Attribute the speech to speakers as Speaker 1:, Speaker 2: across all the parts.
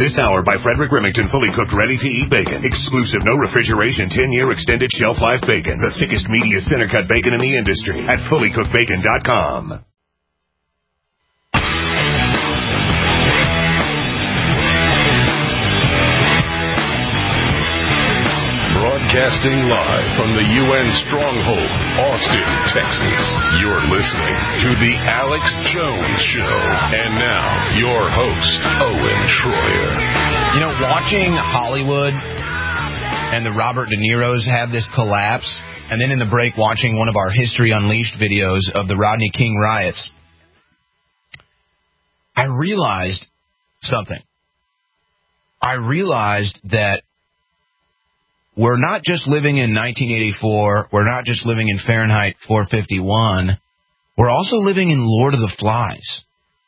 Speaker 1: This hour by Frederick Remington, fully cooked, ready-to-eat bacon. Exclusive, no refrigeration, 10-year extended shelf life bacon. The thickest, meatiest center-cut bacon in the industry at fullycookedbacon.com.
Speaker 2: Broadcasting live from the UN Stronghold, Austin, Texas. You're listening to The Alex Jones Show. And now, your host, Owen Schroyer.
Speaker 3: You know, watching Hollywood and the Robert De Niro's have this collapse, and then in the break watching one of our History Unleashed videos of the Rodney King riots, I realized something. I realized that we're not just living in 1984. We're not just living in Fahrenheit 451. We're also living in Lord of the Flies.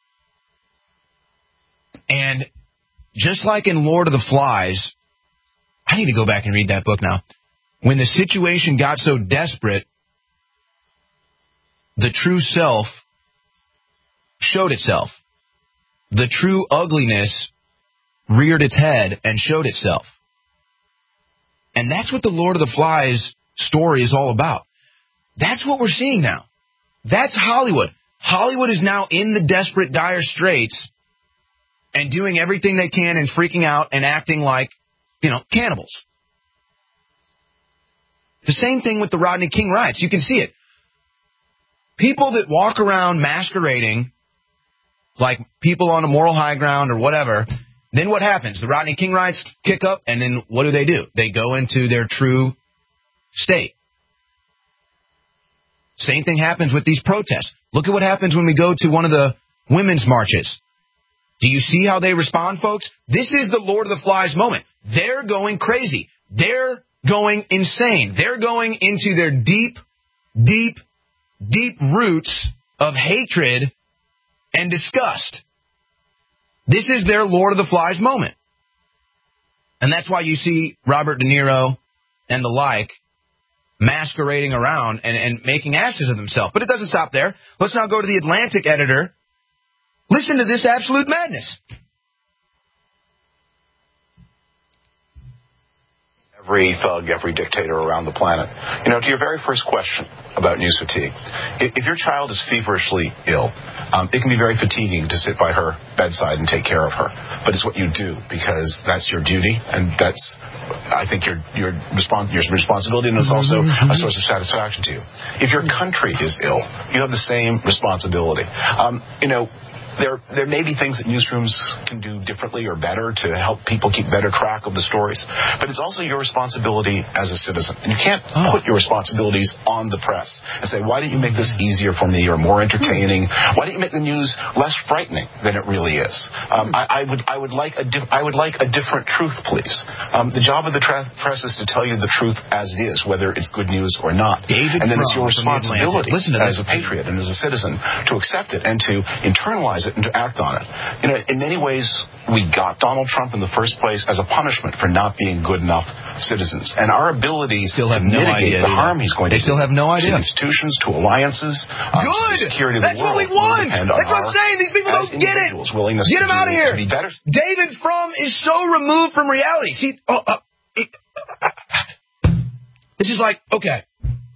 Speaker 3: And just like in Lord of the Flies, I need to go back and read that book now. When the situation got so desperate, the true self showed itself. The true ugliness reared its head and showed itself. And that's what the Lord of the Flies story is all about. That's what we're seeing now. That's Hollywood. Hollywood is now in the desperate, dire straits and doing everything they can and freaking out and acting like, cannibals. The same thing with the Rodney King riots. You can see it. People that walk around masquerading like people on a moral high ground or whatever. Then what happens? The Rodney King riots kick up, and then what do? They go into their true state. Same thing happens with these protests. Look at what happens when we go to one of the women's marches. Do you see how they respond, folks? This is the Lord of the Flies moment. They're going crazy. They're going insane. They're going into their deep, deep, deep roots of hatred and disgust. This is their Lord of the Flies moment. And that's why you see Robert De Niro and the like masquerading around and making asses of themselves. But it doesn't stop there. Let's now go to the Atlantic editor. Listen to this absolute madness.
Speaker 4: Every thug, every dictator around the planet. To your very first question about news fatigue, if your child is feverishly ill, it can be very fatiguing to sit by her bedside and take care of her. But it's what you do because that's your duty, and that's, I think, your responsibility, and it's also a source of satisfaction to you. If your country is ill, you have the same responsibility. There may be things that newsrooms can do differently or better to help people keep better track of the stories, but it's also your responsibility as a citizen. And you can't put your responsibilities on the press and say, why don't you make this easier for me or more entertaining? Why don't you make the news less frightening than it really is? I would like a different truth, please. The job of the press is to tell you the truth as it is, whether it's good news or not. And then it's your responsibility as a patriot and as a citizen to accept it and to internalize it and to act on it. In many ways, we got Donald Trump in the first place as a punishment for not being good enough citizens. And our ability to mitigate the harm he's going to do to institutions, to alliances, to the security of the world.
Speaker 3: That's what we want. That's what I'm saying. These people don't get it. Get them out of here. David Frum is so removed from reality. See, this is like, okay.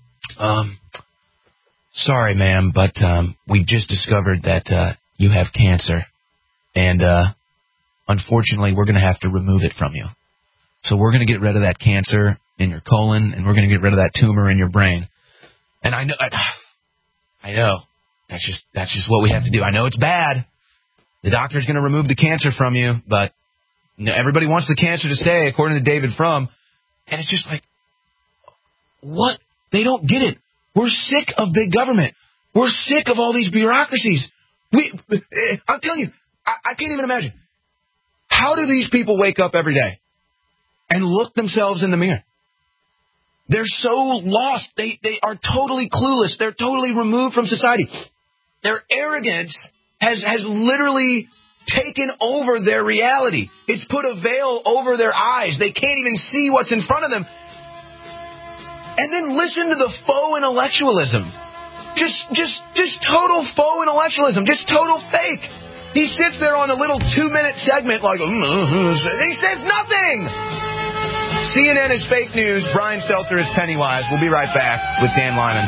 Speaker 3: Sorry, ma'am, but we've just discovered that you have cancer, and unfortunately, we're going to have to remove it from you. So we're going to get rid of that cancer in your colon, and we're going to get rid of that tumor in your brain. And I know, that's just what we have to do. I know it's bad. The doctor's going to remove the cancer from you, but everybody wants the cancer to stay, according to David Frum. And it's just like, what? They don't get it. We're sick of big government. We're sick of all these bureaucracies. I'm telling you, I can't even imagine. How do these people wake up every day and look themselves in the mirror? They're so lost. They are totally clueless. They're totally removed from society. Their arrogance has literally taken over their reality. It's put a veil over their eyes. They can't even see what's in front of them. And then listen to the faux intellectualism. Just total faux intellectualism. Just total fake. He sits there on a little 2-minute segment like, he says nothing. CNN is fake news. Brian Stelter is Pennywise. We'll be right back with Dan Lyman.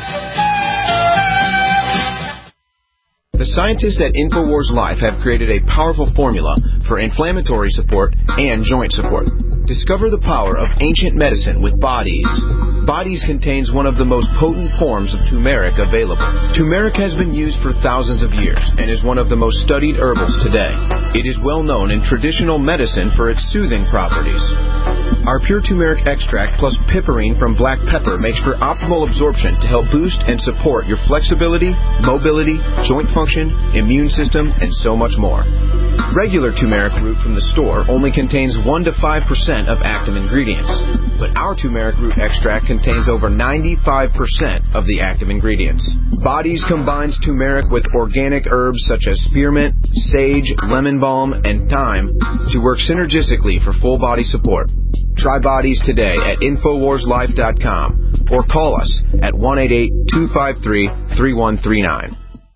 Speaker 5: The scientists at InfoWars Life have created a powerful formula for inflammatory support and joint support. Discover the power of ancient medicine with Bodies. Bodies contains one of the most potent forms of turmeric available. Turmeric has been used for thousands of years and is one of the most studied herbals today. It is well known in traditional medicine for its soothing properties. Our pure turmeric extract plus piperine from black pepper makes for optimal absorption to help boost and support your flexibility, mobility, joint function, immune system, and so much more. Regular turmeric root from the store only contains 1 to 5% of active ingredients, but our turmeric root extract contains over 95% of the active ingredients. Bodies combines turmeric with organic herbs such as spearmint, sage, lemon balm, and thyme to work synergistically for full body support. Try Bodies today at InfoWarsLife.com or call us at 1-888-253-3139.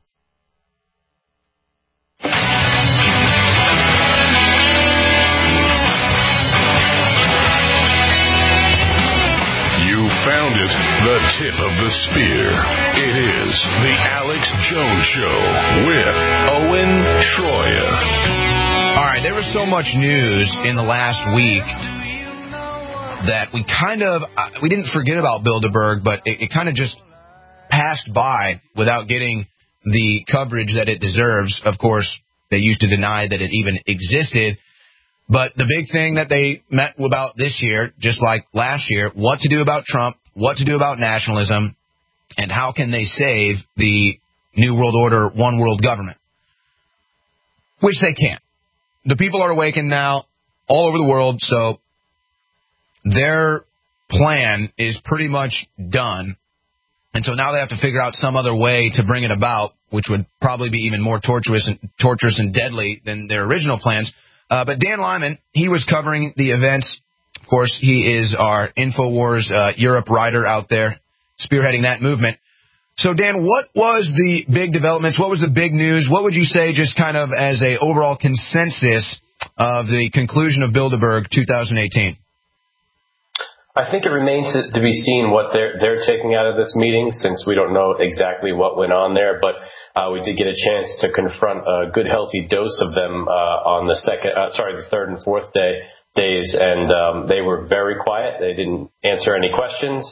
Speaker 2: Found it, the tip of the spear. It is the Alex Jones Show with Owen Shroyer.
Speaker 3: All right, there was so much news in the last week that we didn't forget about Bilderberg, but it kind of just passed by without getting the coverage that it deserves. Of course, they used to deny that it even existed. But the big thing that they met about this year, just like last year, what to do about Trump, what to do about nationalism, and how can they save the New World Order, one world government, which they can't. The people are awakened now all over the world, so their plan is pretty much done. And so now they have to figure out some other way to bring it about, which would probably be even more torturous and deadly than their original plans. But Dan Lyman, he was covering the events. Of course, he is our InfoWars Europe writer out there, spearheading that movement. So, Dan, what was the big developments? What was the big news? What would you say just kind of as a overall consensus of the conclusion of Bilderberg 2018?
Speaker 6: I think it remains to be seen what they're taking out of this meeting, since we don't know exactly what went on there. But we did get a chance to confront a good, healthy dose of them on the third and fourth days, and they were very quiet. They didn't answer any questions.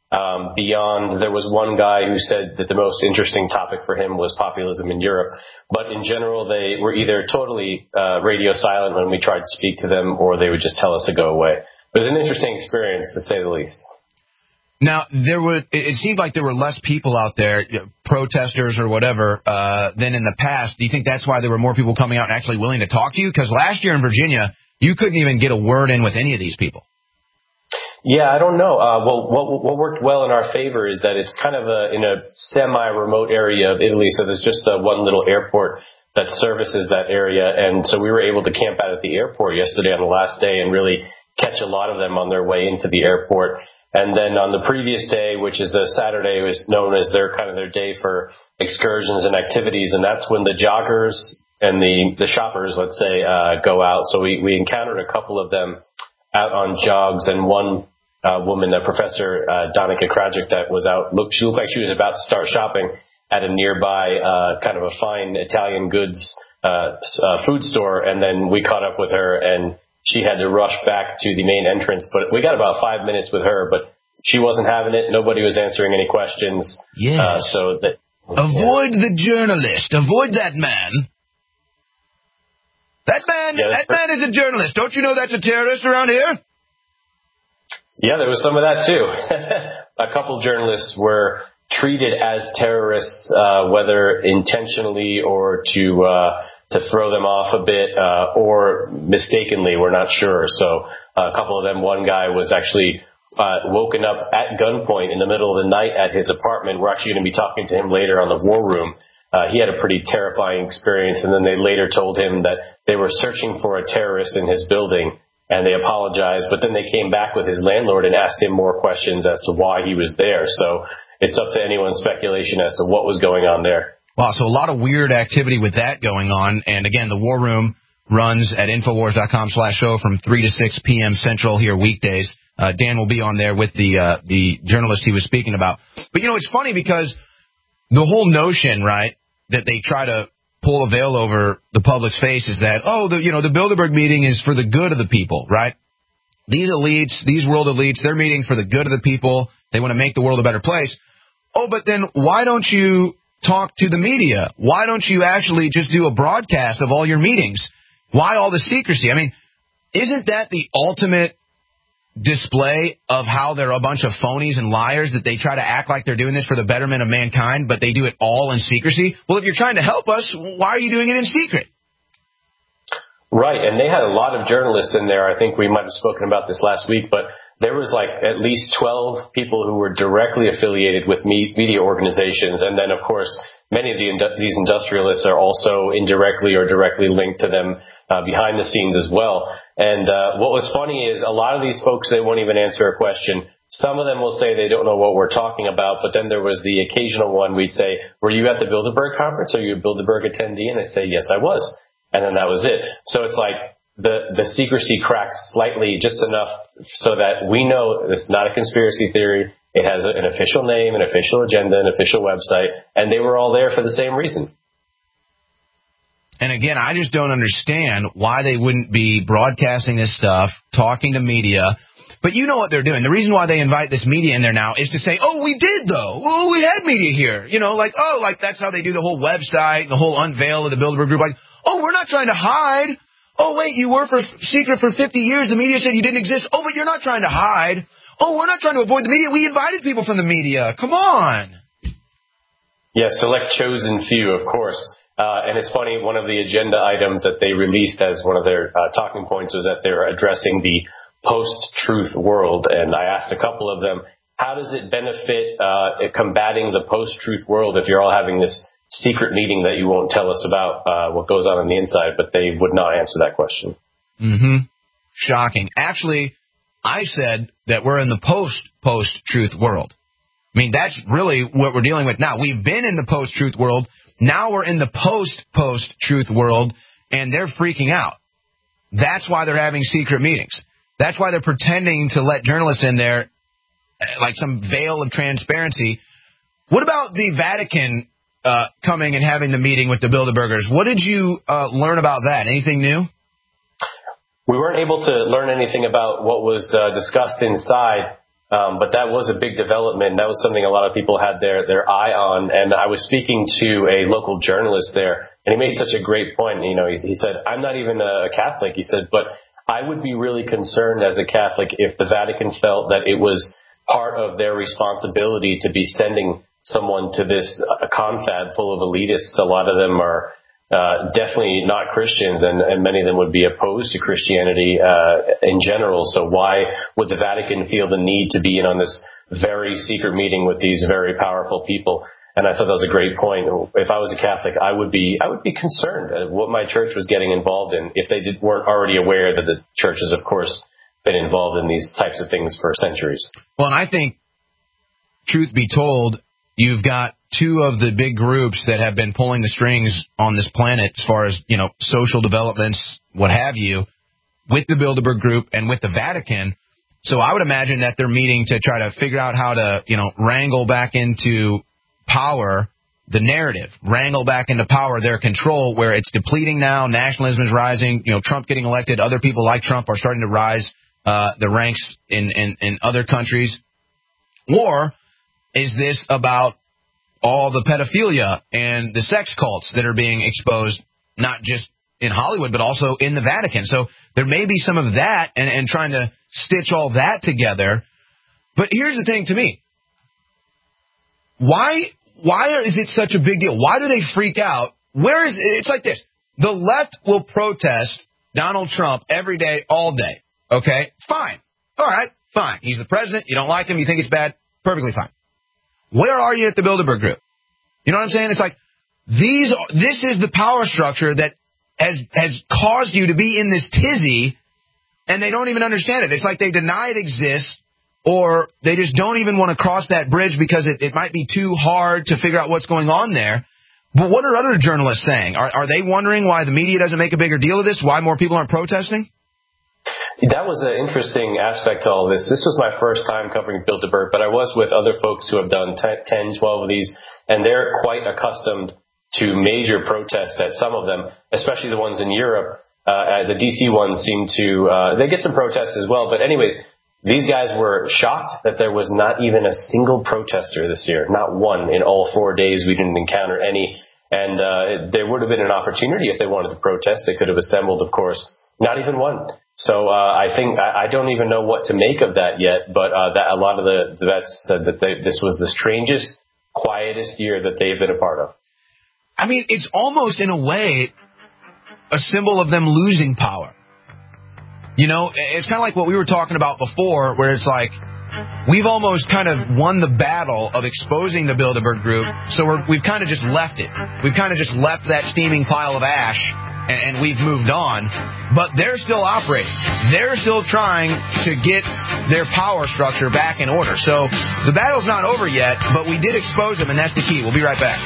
Speaker 6: There was one guy who said that the most interesting topic for him was populism in Europe. But in general, they were either totally radio silent when we tried to speak to them, or they would just tell us to go away. It was an interesting experience, to say the least.
Speaker 3: Now, it seemed like there were less people out there, protesters or whatever, than in the past. Do you think that's why there were more people coming out and actually willing to talk to you? Because last year in Virginia, you couldn't even get a word in with any of these people.
Speaker 6: Yeah, I don't know. What worked well in our favor is that it's kind of in a semi-remote area of Italy, so there's just one little airport that services that area. And so we were able to camp out at the airport yesterday on the last day and really catch a lot of them on their way into the airport. And then on the previous day, which is a Saturday, was known as their day for excursions and activities. And that's when the joggers and the shoppers, let's say, go out. So we encountered a couple of them out on jogs, and one woman, Professor Danica Krajic, that was out. She looked like she was about to start shopping at a nearby kind of a fine Italian goods food store. And then we caught up with her, and she had to rush back to the main entrance, but we got about 5 minutes with her, but she wasn't having it. Nobody was answering any questions.
Speaker 3: Yes. Avoid the journalist. Avoid that man. That man is a journalist. Don't you know that's a terrorist around here?
Speaker 6: Yeah, there was some of that too. A couple journalists were treated as terrorists, whether intentionally or to throw them off a bit, or mistakenly, we're not sure. So a couple of them, one guy was actually woken up at gunpoint in the middle of the night at his apartment. We're actually going to be talking to him later on the War Room. He had a pretty terrifying experience, and then they later told him that they were searching for a terrorist in his building, and they apologized. But then they came back with his landlord and asked him more questions as to why he was there. So it's up to anyone's speculation as to what was going on there.
Speaker 3: Wow, so a lot of weird activity with that going on. And again, the War Room runs at Infowars.com/show from 3 to 6 p.m. Central here weekdays. Dan will be on there with the journalist he was speaking about. But, it's funny because the whole notion, right, that they try to pull a veil over the public's face is that, the Bilderberg meeting is for the good of the people, right? These elites, these world elites, they're meeting for the good of the people. They want to make the world a better place. Oh, but then why don't you talk to the media? Why don't you actually just do a broadcast of all your meetings? Why all the secrecy? I mean, isn't that the ultimate display of how they're a bunch of phonies and liars, that they try to act like they're doing this for the betterment of mankind, but they do it all in secrecy? Well, if you're trying to help us, why are you doing it in secret?
Speaker 6: Right, and they had a lot of journalists in there. I think we might have spoken about this last week, but there was like at least 12 people who were directly affiliated with media organizations. And then, of course, many of these industrialists are also indirectly or directly linked to them behind the scenes as well. And what was funny is a lot of these folks, they won't even answer a question. Some of them will say they don't know what we're talking about, but then there was the occasional one we'd say, were you at the Bilderberg conference? Are you a Bilderberg attendee? And they say, yes, I was. And then that was it. So it's like the secrecy cracks slightly, just enough so that we know this is not a conspiracy theory. It has an official name, an official agenda, an official website, and they were all there for the same reason.
Speaker 3: And again, I just don't understand why they wouldn't be broadcasting this stuff, talking to media. But you know what they're doing. The reason why they invite this media in there now is to say, oh, we did, though. Oh, we had media here. Like that's how they do the whole website, the whole unveil of the Bilderberg Group. Like, oh, we're not trying to hide. Oh, wait, you were secret for 50 years. The media said you didn't exist. Oh, but you're not trying to hide. Oh, we're not trying to avoid the media. We invited people from the media. Come on.
Speaker 6: Yes, select chosen few, of course. And it's funny, one of the agenda items that they released as one of their talking points was that they're addressing the post-truth world. And I asked a couple of them, how does it benefit combating the post-truth world if you're all having this secret meeting that you won't tell us about what goes on the inside? But they would not answer that question.
Speaker 3: Mm-hmm. Shocking. Actually, I said that we're in the post-truth world. I mean, that's really what we're dealing with now. We've been in the post-truth world. Now we're in the post-truth world, and they're freaking out. That's why they're having secret meetings. That's why they're pretending to let journalists in there like some veil of transparency. What about the Vatican coming and having the meeting with the Bilderbergers? What did you learn about that? Anything new?
Speaker 6: We weren't able to learn anything about what was discussed inside, but that was a big development. That was something a lot of people had their eye on. And I was speaking to a local journalist there, and he made such a great point. He said, I'm not even a Catholic. He said, but I would be really concerned as a Catholic if the Vatican felt that it was part of their responsibility to be sending someone to this confab full of elitists. A lot of them are definitely not Christians, and many of them would be opposed to Christianity in general. So why would the Vatican feel the need to be in on this very secret meeting with these very powerful people? And I thought that was a great point. If I was a Catholic, I would be concerned at what my church was getting involved in if they weren't already aware that the church has, of course, been involved in these types of things for centuries.
Speaker 3: Well, and I think, truth be told, you've got two of the big groups that have been pulling the strings on this planet as far as, social developments, what have you, with the Bilderberg Group and with the Vatican. So I would imagine that they're meeting to try to figure out how to, wrangle back into power the narrative, wrangle back into power their control, where it's depleting now, nationalism is rising, Trump getting elected, other people like Trump are starting to rise the ranks in other countries. Or is this about all the pedophilia and the sex cults that are being exposed, not just in Hollywood, but also in the Vatican? So there may be some of that and trying to stitch all that together. But here's the thing to me. Why is it such a big deal? Why do they freak out? It's like this. The left will protest Donald Trump every day, all day. Okay? Fine. All right. Fine. He's the president. You don't like him. You think it's bad. Perfectly fine. Where are you at the Bilderberg Group? You know what I'm saying? It's like this is the power structure that has caused you to be in this tizzy, and they don't even understand it. It's like they deny it exists, or they just don't even want to cross that bridge because it might be too hard to figure out what's going on there. But what are other journalists saying? Are they wondering why the media doesn't make a bigger deal of this? Why more people aren't protesting?
Speaker 6: That was an interesting aspect to all of this. This was my first time covering Bilderberg, but I was with other folks who have done 10, 12 of these, and they're quite accustomed to major protests at some of them, especially the ones in Europe. The DC ones seem to, they get some protests as well. But anyways, these guys were shocked that there was not even a single protester this year, not one in all 4 days. We didn't encounter any. And there would have been an opportunity if they wanted to protest. They could have assembled, of course. Not even one. So I think I don't even know what to make of that yet, but that a lot of the vets said that this was the strangest, quietest year that they've been a part of.
Speaker 3: I mean, it's almost in a way a symbol of them losing power. You know, it's kind of like what we were talking about before, where it's like we've almost kind of won the battle of exposing the Bilderberg Group, so we've kind of just left it. We've kind of just left that steaming pile of ash, and we've moved on. But they're still operating. They're still trying to get their power structure back in order. So the battle's not over yet, but we did expose them, and that's the key. We'll be right back.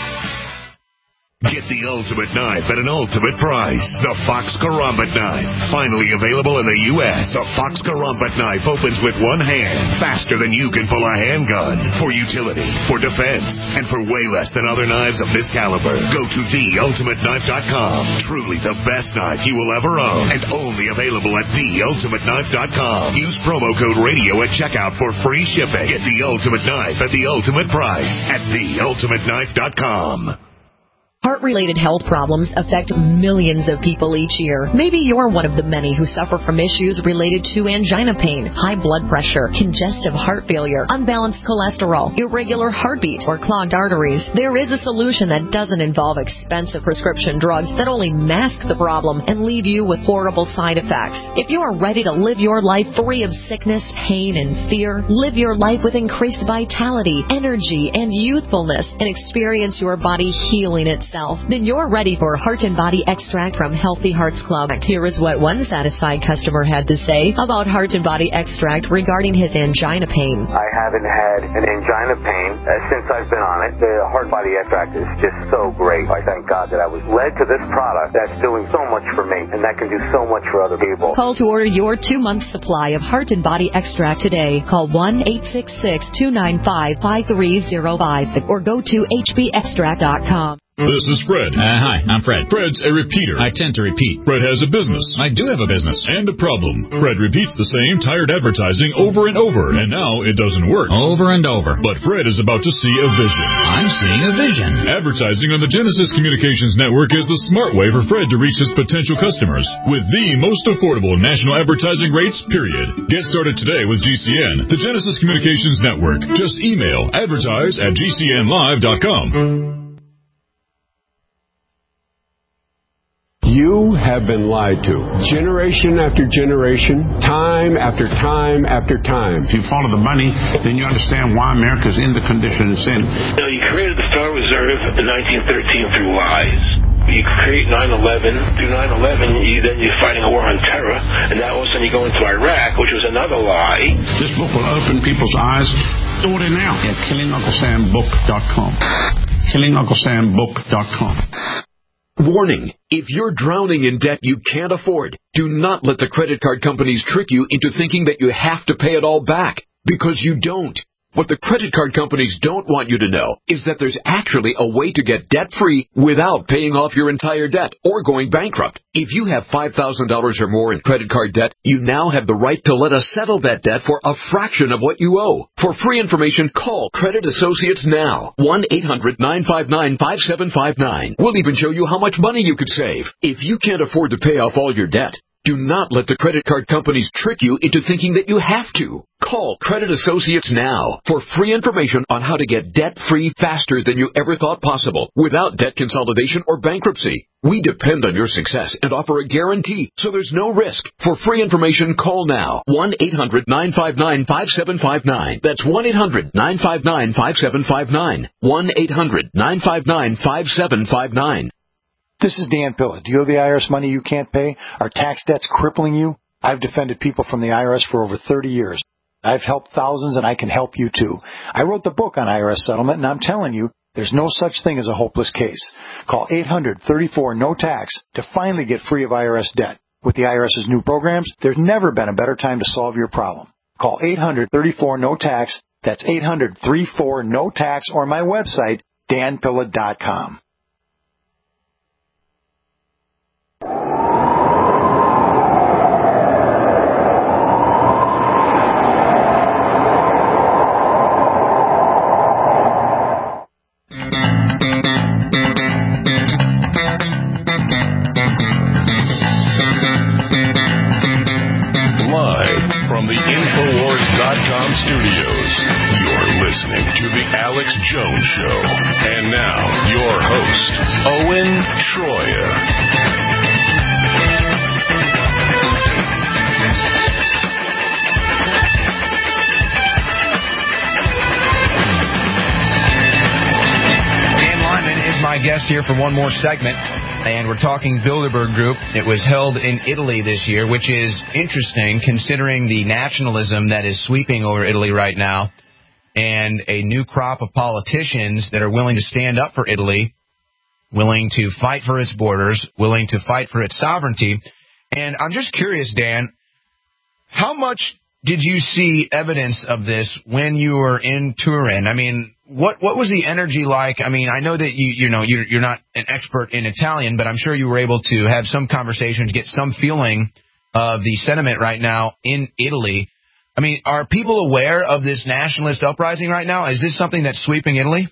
Speaker 1: Get the ultimate knife at an ultimate price. The Fox Karambit knife. Finally available in the U.S. The Fox Karambit knife opens with one hand, faster than you can pull a handgun. For utility, for defense, and for way less than other knives of this caliber. Go to theultimateknife.com. Truly the best knife you will ever own. And only available at theultimateknife.com. Use promo code radio at checkout for free shipping. Get the ultimate knife at the ultimate price at theultimateknife.com.
Speaker 7: Heart-related health problems affect millions of people each year. Maybe you're one of the many who suffer from issues related to angina pain, high blood pressure, congestive heart failure, unbalanced cholesterol, irregular heartbeat, or clogged arteries. There is a solution that doesn't involve expensive prescription drugs that only mask the problem and leave you with horrible side effects. If you are ready to live your life free of sickness, pain, and fear, live your life with increased vitality, energy, and youthfulness, and experience your body healing itself, then you're ready for Heart and Body Extract from Healthy Hearts Club. Here is what one satisfied customer had to say about Heart and Body Extract regarding his angina pain.
Speaker 8: I haven't had an angina pain since I've been on it. The Heart Body Extract is just so great. I thank God that I was led to this product that's doing so much for me and that can do so much for other people.
Speaker 7: Call to order your 2-month supply of Heart and Body Extract today. Call 1-866-295-5305 or go to hbextract.com.
Speaker 9: This is Fred.
Speaker 10: Hi, I'm Fred.
Speaker 9: Fred's a repeater.
Speaker 10: I tend to repeat.
Speaker 9: Fred has a business.
Speaker 10: I do have a business.
Speaker 9: And a problem. Fred repeats the same tired advertising over and over, and now it doesn't work.
Speaker 10: Over and over.
Speaker 9: But Fred is about to see a vision.
Speaker 10: I'm seeing a vision.
Speaker 9: Advertising on the Genesis Communications Network is the smart way for Fred to reach his potential customers with the most affordable national advertising rates, period. Get started today with GCN, the Genesis Communications Network. Just email advertise@gcnlive.com.
Speaker 11: You have been lied to. Generation after generation, time after time after time.
Speaker 12: If you follow the money, then you understand why America's in the condition it's in.
Speaker 13: You created the Federal Reserve in 1913 through lies. You create 9/11. Through 9/11, then you're fighting a war on terror, and now all of a sudden you go into Iraq, which was another lie.
Speaker 12: This book will open people's eyes. Order now at KillingUncleSamBook.com. KillingUncleSamBook.com.
Speaker 14: Warning, if you're drowning in debt you can't afford, do not let the credit card companies trick you into thinking that you have to pay it all back, because you don't. What the credit card companies don't want you to know is that there's actually a way to get debt-free without paying off your entire debt or going bankrupt. If you have $5,000 or more in credit card debt, you now have the right to let us settle that debt for a fraction of what you owe. For free information, call Credit Associates now. 1-800-959-5759. We'll even show you how much money you could save. If you can't afford to pay off all your debt, do not let the credit card companies trick you into thinking that you have to. Call Credit Associates now for free information on how to get debt-free faster than you ever thought possible without debt consolidation or bankruptcy. We depend on your success and offer a guarantee, so there's no risk. For free information, call now. 1-800-959-5759. That's 1-800-959-5759. 1-800-959-5759.
Speaker 15: This is Dan Pilla. Do you owe the IRS money you can't pay? Are tax debts crippling you? I've defended people from the IRS for over 30 years. I've helped thousands, and I can help you too. I wrote the book on IRS settlement, and I'm telling you, There's no such thing as a hopeless case. Call 800-34-NO-TAX to finally get free of IRS debt. With the IRS's new programs, there's never been a better time to solve your problem. Call 800-34-NO-TAX. That's 800-34-NO-TAX, or my website, danpilla.com.
Speaker 2: Studios. You're listening to The Alex Jones Show. And now, your host, Owen Shroyer.
Speaker 3: Dan Lyman is my guest here for one more segment. And we're talking Bilderberg Group. It was held in Italy this year, which is interesting considering the nationalism that is sweeping over Italy right now and a new crop of politicians that are willing to stand up for Italy, willing to fight for its borders, willing to fight for its sovereignty. And I'm just curious, Dan, how much did you see evidence of this when you were in Turin? I mean, what was the energy like? I mean, I know that you're not an expert in Italian, but I'm sure you were able to have some conversations, get some feeling of the sentiment right now in Italy. I mean, are people aware of this nationalist uprising right now? Is this something that's sweeping Italy?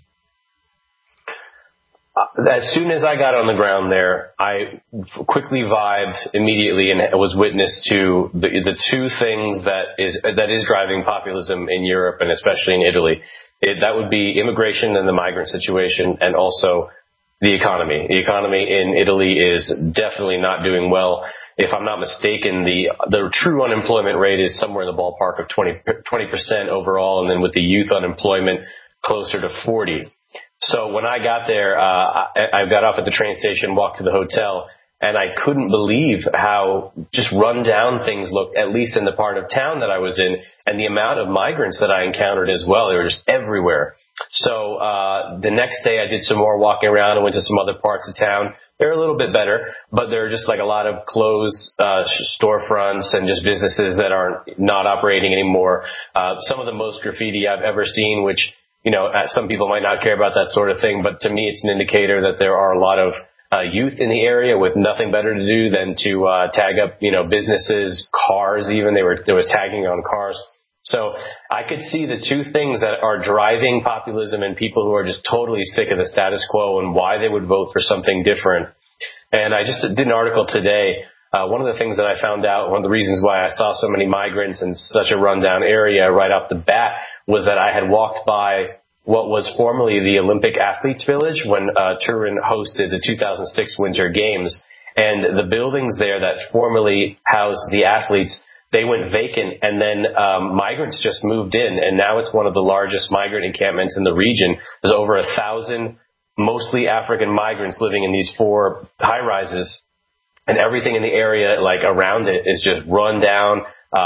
Speaker 6: As soon as I got on the ground there, I quickly vibed immediately and was witness to the two things that is driving populism in Europe and especially in Italy. That would be immigration and the migrant situation, and also the economy. The economy in Italy is definitely not doing well. If I'm not mistaken, the true unemployment rate is somewhere in the ballpark of 20% overall, and then with the youth unemployment closer to 40%. So when I got there, I got off at the train station, walked to the hotel, and I couldn't believe how just run down things looked, at least in the part of town that I was in, and the amount of migrants that I encountered as well. They were just everywhere. So the next day I did some more walking around and went to some other parts of town. They're a little bit better, but there are just like a lot of closed storefronts and just businesses that are not operating anymore. Some of the most graffiti I've ever seen, which some people might not care about that sort of thing, but to me it's an indicator that there are a lot of youth in the area with nothing better to do than to tag up, businesses, cars even. There was tagging on cars. So I could see the two things that are driving populism and people who are just totally sick of the status quo and why they would vote for something different. And I just did an article today. One of the things that I found out, one of the reasons why I saw so many migrants in such a rundown area right off the bat was that I had walked by what was formerly the Olympic Athletes Village when Turin hosted the 2006 Winter Games. And the buildings there that formerly housed the athletes, they went vacant, and then migrants just moved in, and now it's one of the largest migrant encampments in the region. There's over 1,000 mostly African migrants living in these 4 high-rises. And everything in the area, like around it, is just run down.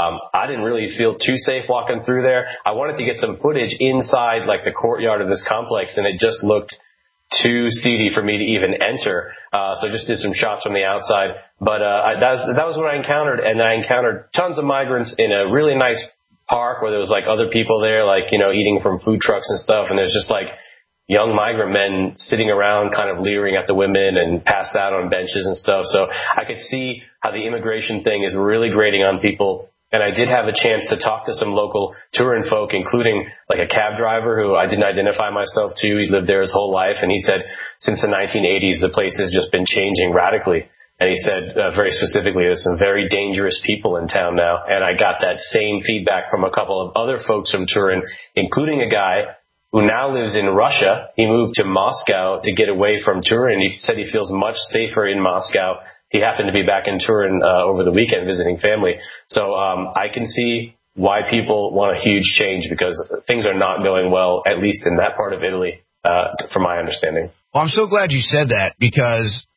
Speaker 6: I didn't really feel too safe walking through there. I wanted to get some footage inside, like the courtyard of this complex, and it just looked too seedy for me to even enter. So I just did some shots from the outside. But that was what I encountered, and I encountered tons of migrants in a really nice park where there was like other people there, like eating from food trucks and stuff. And there's just like young migrant men sitting around kind of leering at the women and passed out on benches and stuff. So I could see how the immigration thing is really grating on people. And I did have a chance to talk to some local Turin folk, including like a cab driver who I didn't identify myself to. He lived there his whole life. And he said since the 1980s, the place has just been changing radically. And he said very specifically, there's some very dangerous people in town now. And I got that same feedback from a couple of other folks from Turin, including a guy who now lives in Russia. He moved to Moscow to get away from Turin. He said he feels much safer in Moscow. He happened to be back in Turin over the weekend visiting family. So I can see why people want a huge change, because things are not going well, at least in that part of Italy, from my understanding.
Speaker 3: Well, I'm so glad you said that, because,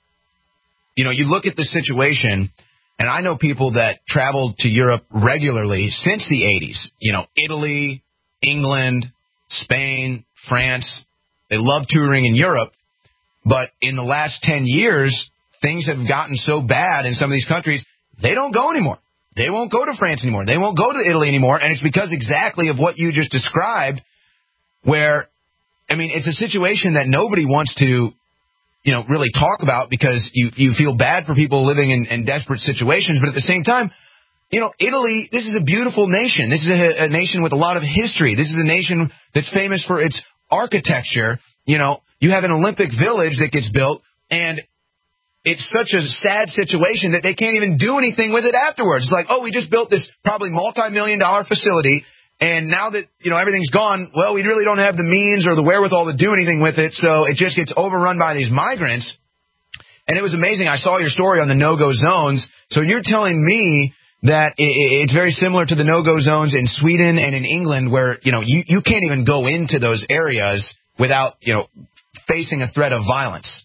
Speaker 3: you look at the situation, and I know people that traveled to Europe regularly since the 80s. Italy, England, Spain, France, They love touring in Europe. But in the last 10 years, things have gotten so bad in some of these countries, they don't go anymore. They won't go to France anymore. They won't go to Italy anymore. And it's because exactly of what you just described, where, I mean, it's a situation that nobody wants to, really talk about because you feel bad for people living in desperate situations. But at the same time, Italy, this is a beautiful nation. This is a nation with a lot of history. This is a nation that's famous for its architecture. You have an Olympic Village that gets built, and it's such a sad situation that they can't even do anything with it afterwards. It's like, oh, we just built this probably multi-million-dollar facility, and now that, everything's gone, well, we really don't have the means or the wherewithal to do anything with it, so it just gets overrun by these migrants. And it was amazing. I saw your story on the no-go zones. So you're telling me that it's very similar to the no-go zones in Sweden and in England where, you can't even go into those areas without, facing a threat of violence.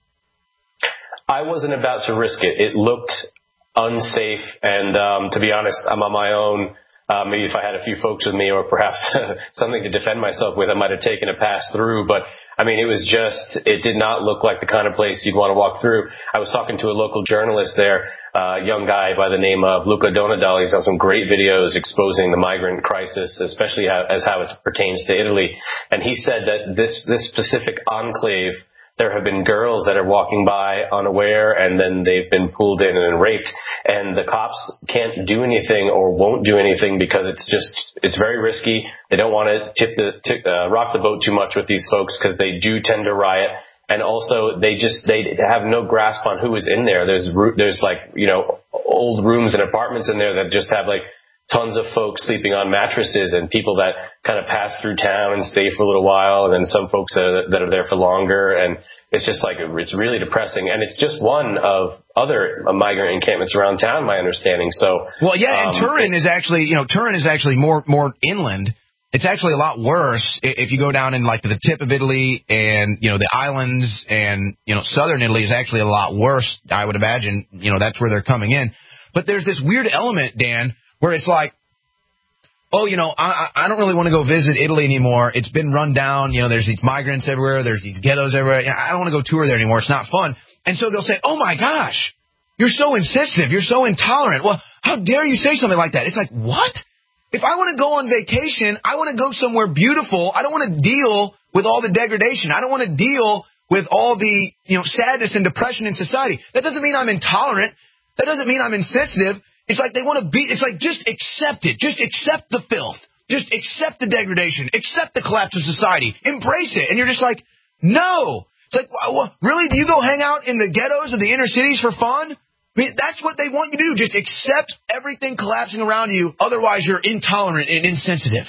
Speaker 6: I wasn't about to risk it. It looked unsafe, and to be honest, I'm on my own. Maybe if I had a few folks with me or perhaps something to defend myself with, I might have taken a pass through. But, I mean, it did not look like the kind of place you'd want to walk through. I was talking to a local journalist there, a young guy by the name of Luca Donadal. He's done some great videos exposing the migrant crisis, especially as how it pertains to Italy. And he said that this specific enclave, there have been girls that are walking by unaware, and then they've been pulled in and raped. And the cops can't do anything or won't do anything because it's very risky. They don't want to rock the boat too much with these folks because they do tend to riot. And also, they have no grasp on who is in there. There's like, old rooms and apartments in there that just have like tons of folks sleeping on mattresses and people that kind of pass through town and stay for a little while, and then some folks that are there for longer. And it's just like, it's really depressing. And it's just one of other migrant encampments around town, my understanding. So, well, yeah, and Turin is actually more inland. It's actually a lot worse if you go down in like the tip of Italy and, the islands and, southern Italy is actually a lot worse, I would imagine. That's where they're coming in. But there's this weird element, Dan, where it's like, oh, I don't really want to go visit Italy anymore. It's been run down. There's these migrants everywhere. There's these ghettos everywhere. I don't want to go tour there anymore. It's not fun. And so they'll say, oh, my gosh, you're so insensitive. You're so intolerant. Well, how dare you say something like that? It's like, what? If I want to go on vacation, I want to go somewhere beautiful. I don't want to deal with all the degradation. I don't want to deal with all the, sadness and depression in society. That doesn't mean I'm intolerant. That doesn't mean I'm insensitive. It's like they want to it's like, just accept it. Just accept the filth. Just accept the degradation. Accept the collapse of society. Embrace it. And you're just like, no. It's like, well, really? Do you go hang out in the ghettos of the inner cities for fun? I mean, that's what they want you to do. Just accept everything collapsing around you. Otherwise, you're intolerant and insensitive.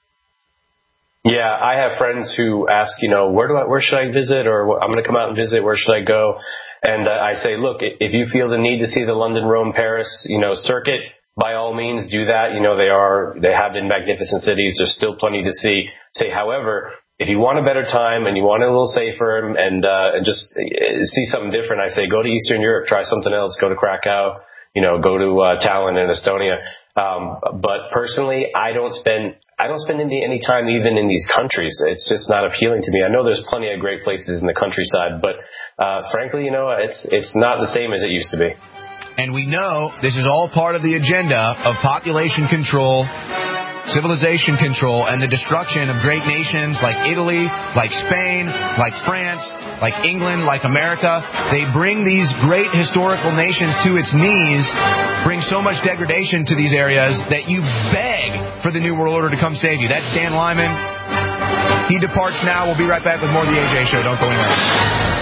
Speaker 6: Yeah, I have friends who ask, where should I visit? Or I'm going to come out and visit. Where should I go? And I say, look, if you feel the need to see the London, Rome, Paris, circuit, by all means do that. They have been magnificent cities. There's still plenty to see. However, if you want a better time and you want it a little safer and just see something different, I say go to Eastern Europe, try something else, go to Krakow, go to Tallinn in Estonia. But personally, I don't spend any time even in these countries. It's just not appealing to me. I know there's plenty of great places in the countryside, but frankly, it's not the same as it used to be. And we know this is all part of the agenda of population control, civilization control, and the destruction of great nations like Italy, like Spain, like France, like England, like America. They bring these great historical nations to its knees, bring so much degradation to these areas that you beg for the New World Order to come save you. That's Dan Lyman. He departs now. We'll be right back with more of the AJ Show. Don't go anywhere.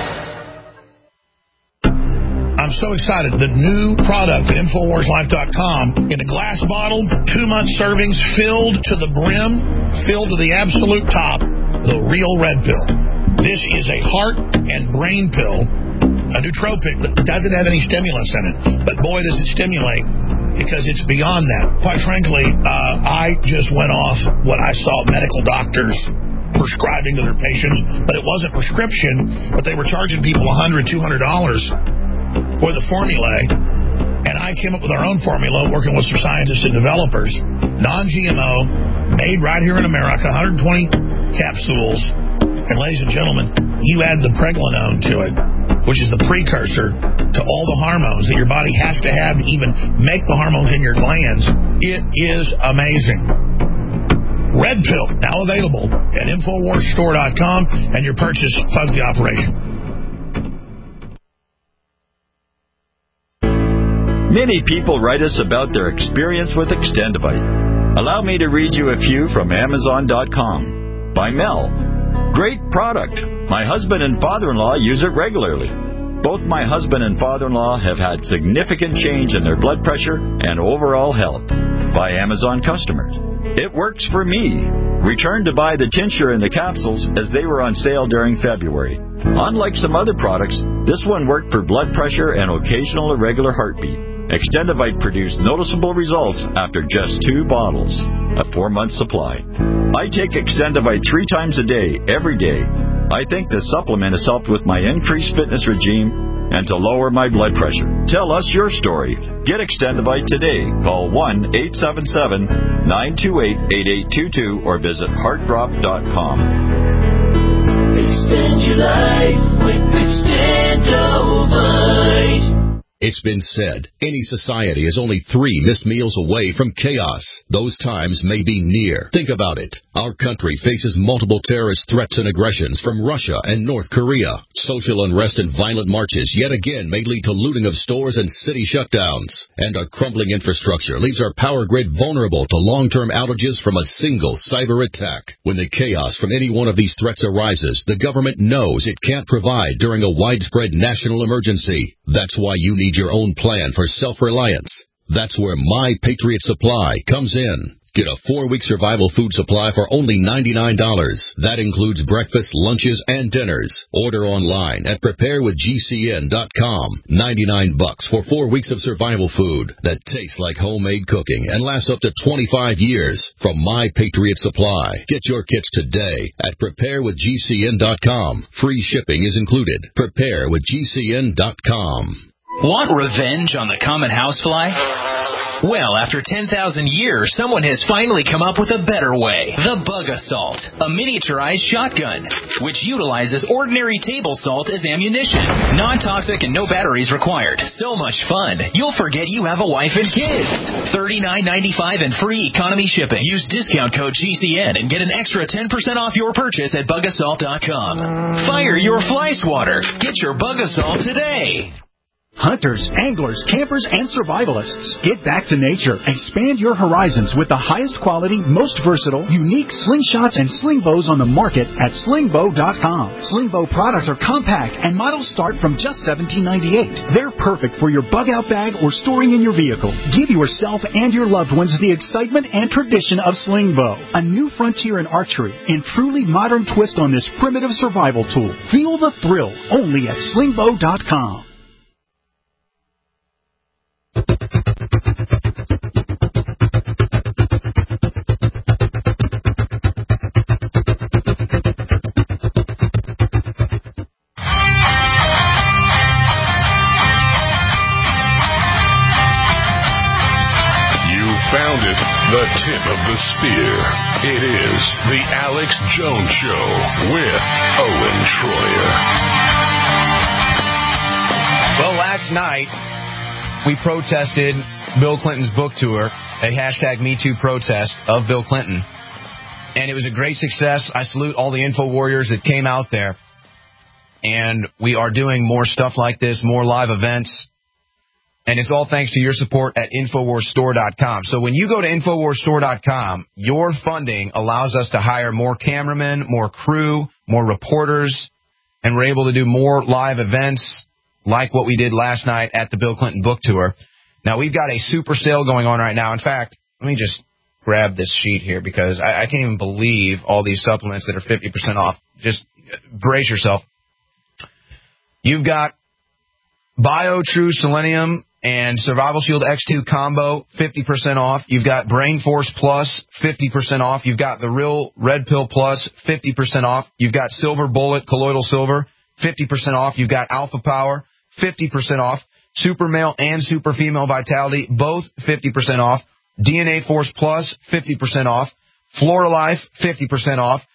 Speaker 16: I'm so excited. The new product at InfoWarsLife.com in a glass bottle, 2-month servings filled to the brim, filled to the absolute top, the Real Red Pill. This is a heart and brain pill, a nootropic that doesn't have any stimulants in it. But boy, does it stimulate, because it's beyond that. Quite frankly, I just went off what I saw medical doctors prescribing to their patients, but it wasn't prescription, but they were charging people $100, $200 for the formulae, and I came up with our own formula, working with some scientists and developers, non-GMO, made right here in America, 120 capsules, And ladies and gentlemen, you add the pregnenolone to it, which is the precursor to all the hormones that your body has to have to even make the hormones in your glands. It is amazing. Red Pill, now available at InfoWarsStore.com, and your purchase funds the operation.
Speaker 17: Many people write us about their experience with Extendivite. Allow me to read you a few from Amazon.com. By Mel. Great product. My husband and father-in-law use it regularly. Both my husband and father-in-law have had significant change in their blood pressure and overall health. By Amazon customers. It works for me. Returned to buy the tincture and the capsules as they were on sale during February. Unlike some other products, this one worked for blood pressure and occasional irregular heartbeat. Extendivite produced noticeable results after just 2 bottles, a 4-month supply. I take Extendivite 3 times a day, every day. I think this supplement has helped with my increased fitness regime and to lower my blood pressure. Tell us your story. Get Extendivite today. Call 1-877-928-8822 or visit heartdrop.com.
Speaker 18: Extend your life with Extendivite.
Speaker 19: It's been said, any society is only 3 missed meals away from chaos. Those times may be near. Think about it. Our country faces multiple terrorist threats and aggressions from Russia and North Korea. Social unrest and violent marches yet again may lead to looting of stores and city shutdowns. And our crumbling infrastructure leaves our power grid vulnerable to long-term outages from a single cyber attack. When the chaos from any one of these threats arises, the government knows it can't provide during a widespread national emergency. That's why you need your own plan for self-reliance. That's where My Patriot Supply comes in. Get a 4-week survival food supply for only $99. That includes breakfast, lunches, and dinners. Order online at preparewithgcn.com. $99 for 4 weeks of survival food that tastes like homemade cooking and lasts up to 25 years from My Patriot Supply. Get your kits today at preparewithgcn.com. Free shipping is included. Preparewithgcn.com.
Speaker 20: Want revenge on the common housefly? Well, after 10,000 years, someone has finally come up with a better way. The Bug Assault, a miniaturized shotgun, which utilizes ordinary table salt as ammunition. Non-toxic and no batteries required. So much fun, you'll forget you have a wife and kids. $39.95 and free economy shipping. Use discount code GCN and get an extra 10% off your purchase at bugassault.com. Fire your fly swatter. Get your Bug Assault today.
Speaker 21: Hunters, anglers, campers, and survivalists. Get back to nature. Expand your horizons with the highest quality, most versatile, unique slingshots and sling bows on the market at slingbow.com. Slingbow products are compact and models start from just $17.98. They're perfect for your bug-out bag or storing in your vehicle. Give yourself and your loved ones the excitement and tradition of Slingbow, a new frontier in archery and truly modern twist on this primitive survival tool. Feel the thrill only at slingbow.com.
Speaker 2: Found it, the tip of the spear. It is the Alex Jones Show with Owen Schroyer.
Speaker 3: Well, last night we protested Bill Clinton's book tour, a hashtag #MeToo protest of Bill Clinton, and it was a great success. I salute all the info warriors that came out there, and we are doing more stuff like this, more live events. And it's all thanks to your support at InfoWarsStore.com. So when you go to InfoWarsStore.com, your funding allows us to hire more cameramen, more crew, more reporters, and we're able to do more live events like what we did last night at the Bill Clinton book tour. Now, we've got a super sale going on right now. In fact, let me just grab this sheet here because I can't even believe all these supplements that are 50% off. Just brace yourself. You've got BioTrue Selenium and Survival Shield X2 combo, 50% off. You've got Brain Force Plus, 50% off. You've got the Real Red Pill Plus, 50% off. You've got Silver Bullet Colloidal Silver, 50% off. You've got Alpha Power, 50% off. Super Male and Super Female Vitality, both 50% off. DNA Force Plus, 50% off. Flora Life, 50% off.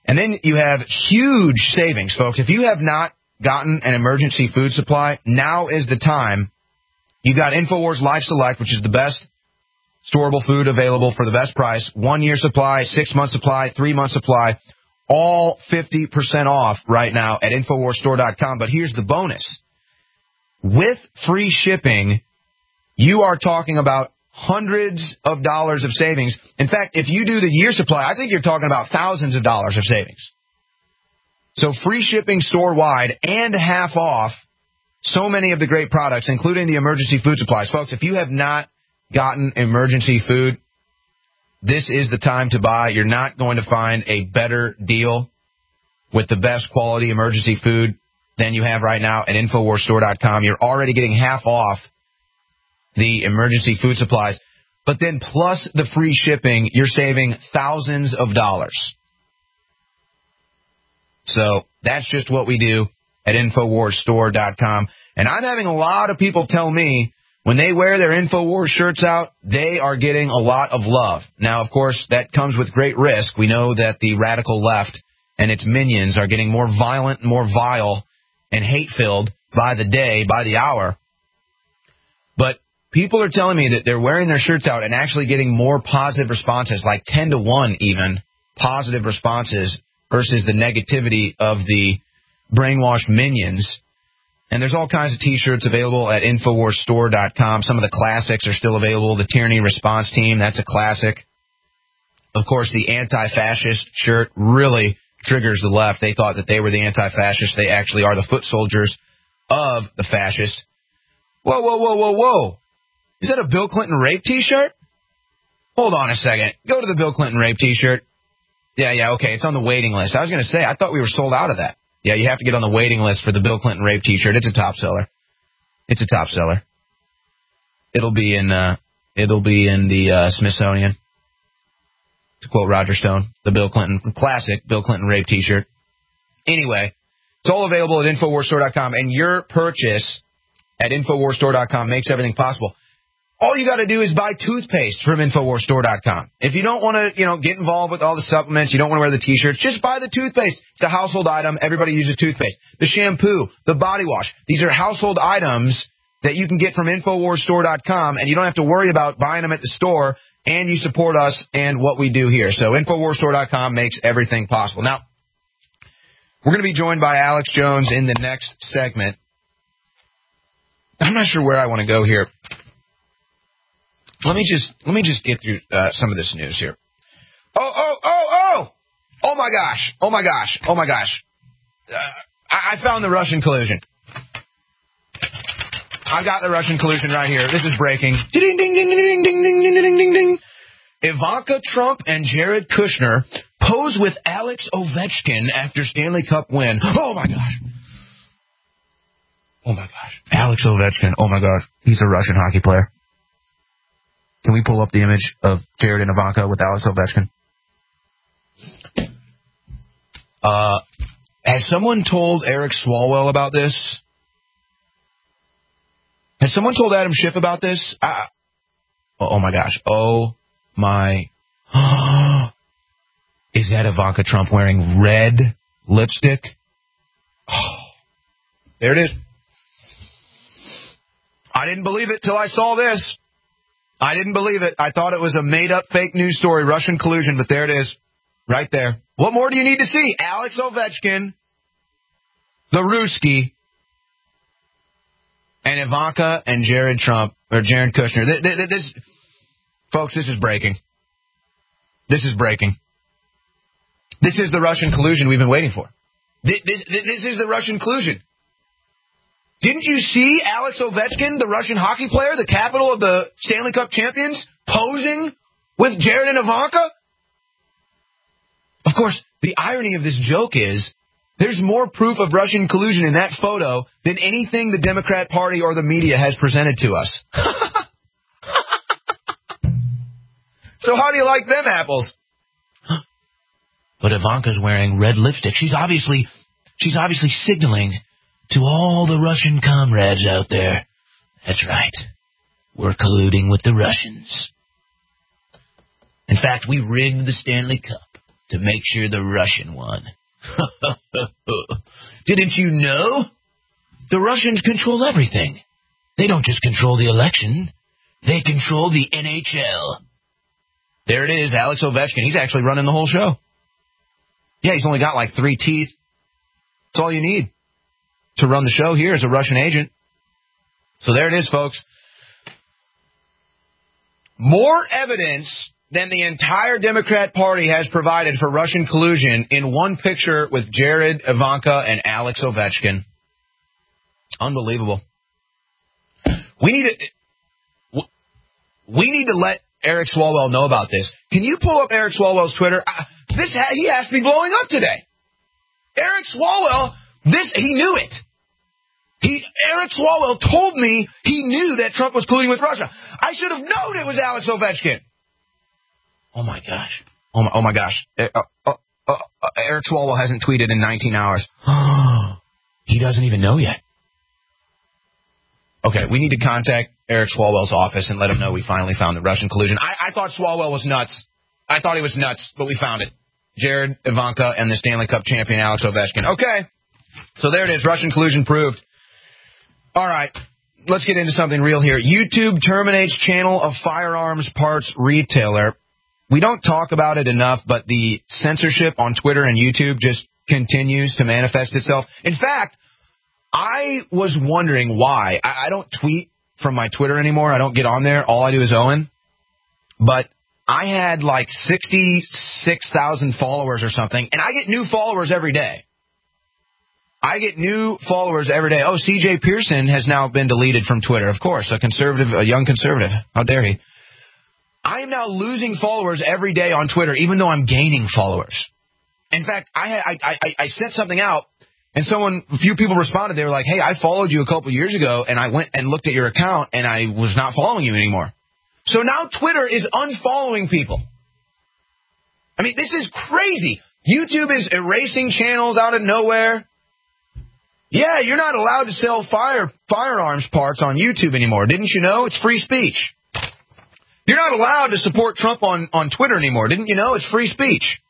Speaker 3: And then you have huge savings, folks. If you have not gotten an emergency food supply, now is the time. You got InfoWars Life Select, which is the best storable food available for the best price. 1 year supply, 6 month supply, 3 month supply, all 50% off right now at InfoWarsStore.com. But here's the bonus. With free shipping, you are talking about hundreds of dollars of savings. In fact, if you do the year supply, I think you're talking about thousands of dollars of savings. So free shipping store-wide and half off so many of the great products, including the emergency food supplies. Folks, if you have not gotten emergency food, this is the time to buy. You're not going to find a better deal with the best quality emergency food than you have right now at InfoWarsStore.com. You're already getting half off the emergency food supplies. But then plus the free shipping, you're saving thousands of dollars. So that's just what we do at InfoWarsStore.com. And I'm having a lot of people tell me when they wear their InfoWars shirts out, they are getting a lot of love. Now, of course, that comes with great risk. We know that the radical left and its minions are getting more violent, more vile, and hate-filled by the day, by the hour. But people are telling me that they're wearing their shirts out and actually getting more positive responses, like 10 to 1 even, positive responses versus the negativity of the brainwashed minions. And there's all kinds of T-shirts available at InfoWarsStore.com. Some of the classics are still available. The Tyranny Response Team, that's a classic. Of course, the anti-fascist shirt really triggers the left. They thought that they were the anti-fascists. They actually are the foot soldiers of the fascists. Whoa, whoa, whoa, whoa, whoa. Is that a Bill Clinton rape T-shirt? Hold on a second. Go to the Bill Clinton rape T-shirt. Yeah, okay, it's on the waiting list. I was going to say, I thought we were sold out of that. Yeah, you have to get on the waiting list for the Bill Clinton rape T-shirt. It's a top seller. It's a top seller. It'll be in the Smithsonian. To quote Roger Stone, the classic Bill Clinton rape T-shirt. Anyway, it's all available at InfoWarsStore.com, and your purchase at InfoWarsStore.com makes everything possible. All you got to do is buy toothpaste from InfoWarsStore.com. If you don't want to, get involved with all the supplements, you don't want to wear the T-shirts, just buy the toothpaste. It's a household item. Everybody uses toothpaste. The shampoo, the body wash. These are household items that you can get from InfoWarsStore.com, and you don't have to worry about buying them at the store, and you support us and what we do here. So InfoWarsStore.com makes everything possible. Now, we're going to be joined by Alex Jones in the next segment. I'm not sure where I want to go here. Let me just get through some of this news here. Oh my gosh. I found the Russian collusion. I got the Russian collusion right here. This is breaking. Ding, ding, ding, ding, ding, ding, ding, ding, ding, ding. Ivanka Trump and Jared Kushner pose with Alex Ovechkin after Stanley Cup win. Oh my gosh. Alex Ovechkin. Oh my gosh. He's a Russian hockey player. Can we pull up the image of Jared and Ivanka with Alex Ovechkin? Has someone told Eric Swalwell about this? Has someone told Adam Schiff about this? Oh my gosh. Oh my. Is that Ivanka Trump wearing red lipstick? Oh, there it is. I didn't believe it till I saw this. I didn't believe it. I thought it was a made-up fake news story, Russian collusion, but there it is. Right there. What more do you need to see? Alex Ovechkin, the Ruski, and Ivanka and Jared Kushner. Folks, this is breaking. This is breaking. This is the Russian collusion we've been waiting for. This is the Russian collusion. Didn't you see Alex Ovechkin, the Russian hockey player, the capital of the Stanley Cup champions, posing with Jared and Ivanka? Of course, the irony of this joke is there's more proof of Russian collusion in that photo than anything the Democrat Party or the media has presented to us. So how do you like them apples? But Ivanka's wearing red lipstick. She's obviously signaling to all the Russian comrades out there. That's right. We're colluding with the Russians. In fact, we rigged the Stanley Cup. to make sure the Russian won. Didn't you know? The Russians control everything. They don't just control the election. They control the NHL. There it is, Alex Ovechkin. He's actually running the whole show. Yeah, he's only got like 3 teeth. That's all you need to run the show here as a Russian agent. So there it is, folks. More evidence than the entire Democrat Party has provided for Russian collusion in one picture with Jared, Ivanka, and Alex Ovechkin. Unbelievable. We need to let Eric Swalwell know about this. Can you pull up Eric Swalwell's Twitter? He has to be blowing up today. Eric Swalwell, he knew it. Eric Swalwell told me he knew that Trump was colluding with Russia. I should have known it was Alex Ovechkin. Oh my gosh. Oh my gosh. Eric Swalwell hasn't tweeted in 19 hours. He doesn't even know yet. Okay, we need to contact Eric Swalwell's office and let him know we finally found the Russian collusion. I thought Swalwell was nuts. I thought he was nuts, but we found it. Jared, Ivanka, and the Stanley Cup champion Alex Ovechkin. Okay, so there it is. Russian collusion proved. All right, let's get into something real here. YouTube terminates channel of firearms parts retailer. We don't talk about it enough, but the censorship on Twitter and YouTube just continues to manifest itself. In fact, I was wondering why. I don't tweet from my Twitter anymore. I don't get on there. All I do is Owen. But I had like 66,000 followers or something, and I get new followers every day. Oh, C.J. Pearson has now been deleted from Twitter. Of course, a young conservative. How dare he? I am now losing followers every day on Twitter, even though I'm gaining followers. In fact, I sent something out, and a few people responded. They were like, hey, I followed you a couple years ago, and I went and looked at your account, and I was not following you anymore. So now Twitter is unfollowing people. I mean, this is crazy. YouTube is erasing channels out of nowhere. Yeah, you're not allowed to sell firearms parts on YouTube anymore. Didn't you know? It's free speech. You're not allowed to support Trump on Twitter anymore. Didn't you know? It's free speech.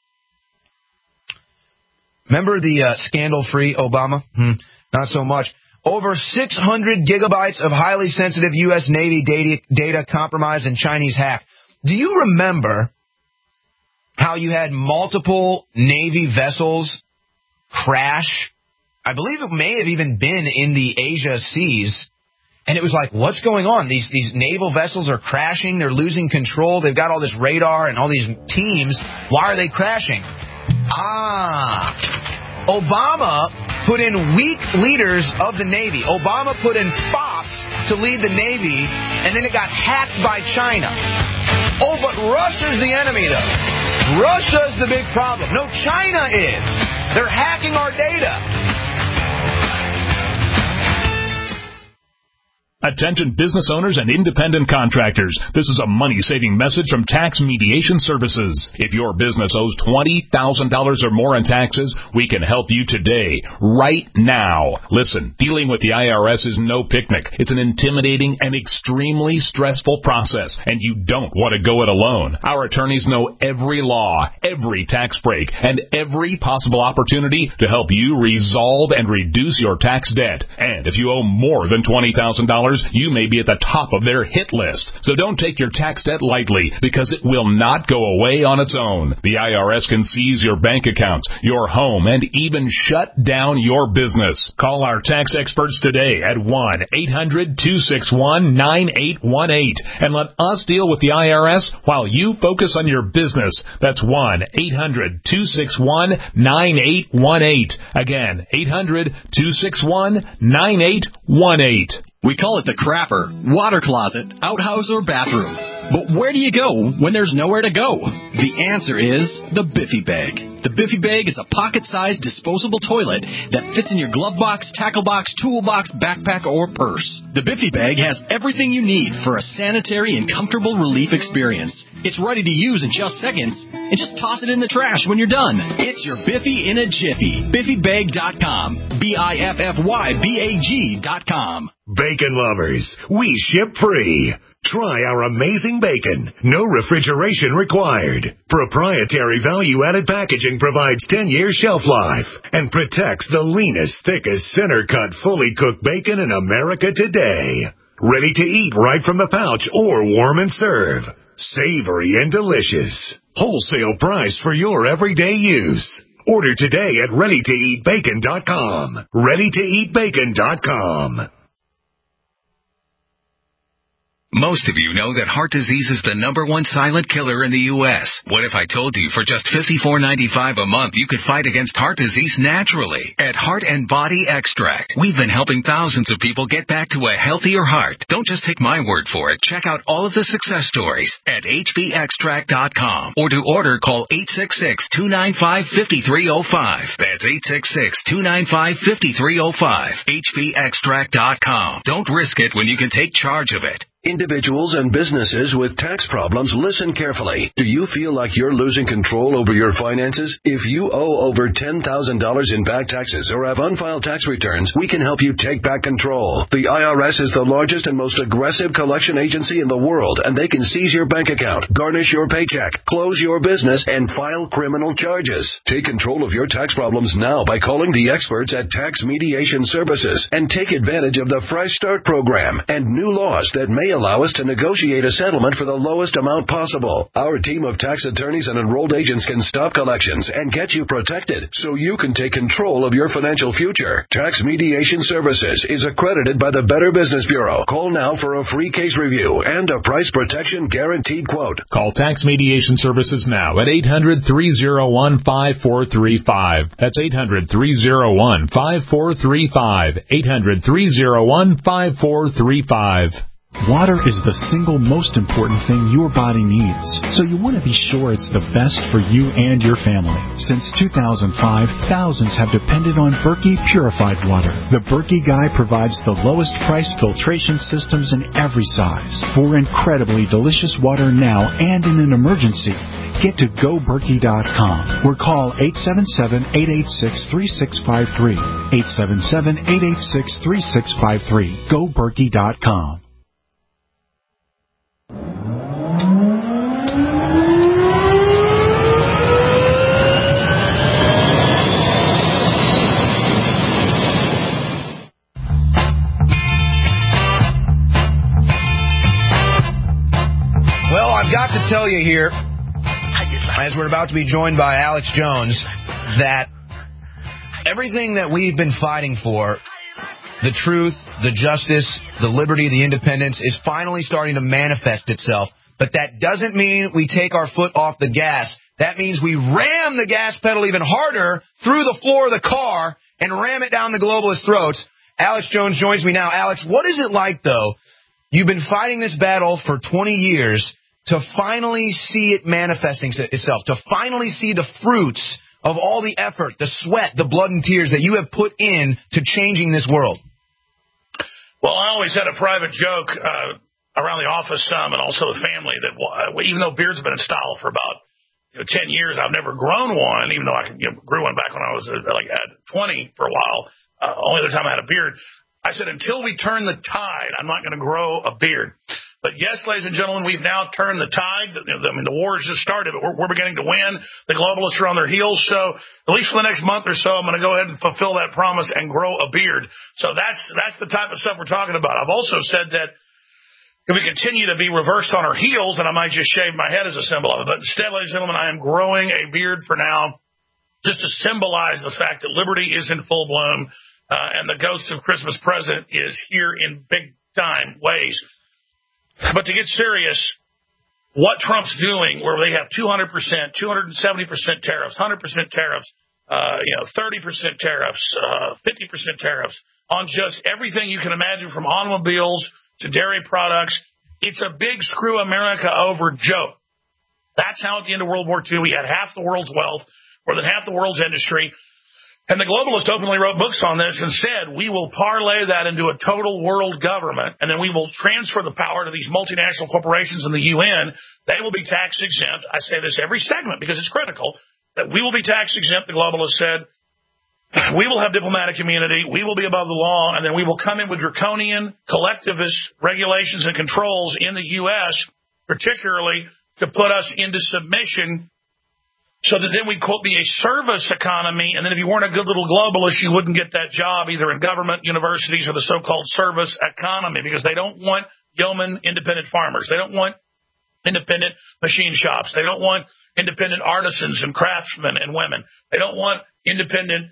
Speaker 3: Remember the scandal-free Obama? Not so much. Over 600 gigabytes of highly sensitive U.S. Navy data compromised and Chinese hacked. Do you remember how you had multiple Navy vessels crash? I believe it may have even been in the Asia seas. And it was like, what's going on? These naval vessels are crashing. They're losing control. They've got all this radar and all these teams. Why are they crashing? Obama put in weak leaders of the Navy. Obama put in Fox to lead the Navy, and then it got hacked by China. Oh, but Russia's the enemy, though. Russia's the big problem. No, China is. They're hacking our data.
Speaker 4: Attention business owners and independent contractors. This is a money-saving message from Tax Mediation Services. If your business owes $20,000 or more in taxes, we can help you today, right now. Listen, dealing with the IRS is no picnic. It's an intimidating and extremely stressful process, and you don't want to go it alone. Our attorneys know every law, every tax break, and every possible opportunity to help you resolve and reduce your tax debt. And if you owe more than $20,000, you may be at the top of their hit list. So don't take your tax debt lightly, because it will not go away on its own. The IRS can seize your bank accounts, your home, and even shut down your business. Call our tax experts today at 1-800-261-9818 and let us deal with the IRS while you focus on your business. That's 1-800-261-9818. Again, 800-261-9818.
Speaker 21: We call it the crapper, water closet, outhouse, or bathroom. But where do you go when there's nowhere to go? The answer is the Biffy Bag. The Biffy Bag is a pocket-sized disposable toilet that fits in your glove box, tackle box, toolbox, backpack, or purse. The Biffy Bag has everything you need for a sanitary and comfortable relief experience. It's ready to use in just seconds, and just toss it in the trash when you're done. It's your Biffy in a jiffy. BiffyBag.com. BiffyBag.com.
Speaker 1: Bacon lovers, we ship free. Try our amazing bacon. No refrigeration required. Proprietary value-added packaging provides 10-year shelf life and protects the leanest, thickest, center-cut, fully cooked bacon in America today. Ready to eat right from the pouch or warm and serve. Savory and delicious. Wholesale price for your everyday use. Order today at ReadyToEatBacon.com. ReadyToEatBacon.com.
Speaker 5: Most of you know that heart disease is the #1 silent killer in the U.S. What if I told you for just $54.95 a month you could fight against heart disease naturally? At Heart and Body Extract, we've been helping thousands of people get back to a healthier heart. Don't just take my word for it. Check out all of the success stories at hbextract.com. Or to order, call 866-295-5305. That's 866-295-5305. hbextract.com. Don't risk it when you can take charge of it.
Speaker 22: Individuals and businesses with tax problems, listen carefully. Do you feel like you're losing control over your finances? If you owe over $10,000 in back taxes or have unfiled tax returns, we can help you take back control. The IRS is the largest and most aggressive collection agency in the world, and they can seize your bank account, garnish your paycheck, close your business, and file criminal charges. Take control of your tax problems now by calling the experts at Tax Mediation Services and take advantage of the Fresh Start program and new laws that may allow us to negotiate a settlement for the lowest amount possible. Our team of tax attorneys and enrolled agents can stop collections and get you protected so you can take control of your financial future. Tax Mediation Services is accredited by the Better Business Bureau. Call now for a free case review and a price protection guaranteed quote.
Speaker 4: Call Tax Mediation Services now at 800-301-5435. That's 800-301-5435. 800-301-5435.
Speaker 21: Water is the single most important thing your body needs, so you want to be sure it's the best for you and your family. Since 2005, thousands have depended on Berkey Purified Water. The Berkey Guy provides the lowest priced filtration systems in every size for incredibly delicious water now and in an emergency. Get to GoBerkey.com or call 877-886-3653. 877-886-3653. GoBerkey.com.
Speaker 3: Well, I've got to tell you here, as we're about to be joined by Alex Jones, that everything that we've been fighting for, the truth, the justice, the liberty, the independence, is finally starting to manifest itself. But that doesn't mean we take our foot off the gas. That means we ram the gas pedal even harder through the floor of the car and ram it down the globalists' throats. Alex Jones joins me now. Alex, what is it like, though? You've been fighting this battle for 20 years to finally see it manifesting itself, to finally see the fruits of all the effort, the sweat, the blood and tears that you have put in to changing this world.
Speaker 16: Well, I always had a private joke around the office and also the family that even though beards have been in style for about 10 years, I've never grown one, even though I grew one back when I was at 20 for a while. Only the time I had a beard. I said, until we turn the tide, I'm not going to grow a beard. But yes, ladies and gentlemen, we've now turned the tide. I mean, the war has just started, but we're beginning to win. The globalists are on their heels. So at least for the next month or so, I'm going to go ahead and fulfill that promise and grow a beard. So that's the type of stuff we're talking about. I've also said that if we continue to be reversed on our heels, then I might just shave my head as a symbol of it. But instead, ladies and gentlemen, I am growing a beard for now just to symbolize the fact that liberty is in full bloom and the ghost of Christmas present is here in big time ways. But to get serious, what Trump's doing, where they have 200%, 270% tariffs, 100% tariffs, 30% tariffs, 50% tariffs on just everything you can imagine, from automobiles to dairy products, it's a big screw America over joke. That's how at the end of World War II we had half the world's wealth, more than half the world's industry. And the globalists openly wrote books on this and said, we will parlay that into a total world government, and then we will transfer the power to these multinational corporations in the UN. They will be tax exempt. I say this every segment because it's critical, that we will be tax exempt, the globalists said.
Speaker 7: We will have diplomatic immunity. We will be above the law, and then we will come in with draconian collectivist regulations and controls in the U.S., particularly to put us into submission so that then we, quote, be a service economy, and then if you weren't a good little globalist, you wouldn't get that job either in government, universities, or the so-called service economy, because they don't want yeoman independent farmers. They don't want independent machine shops. They don't want independent artisans and craftsmen and women. They don't want independent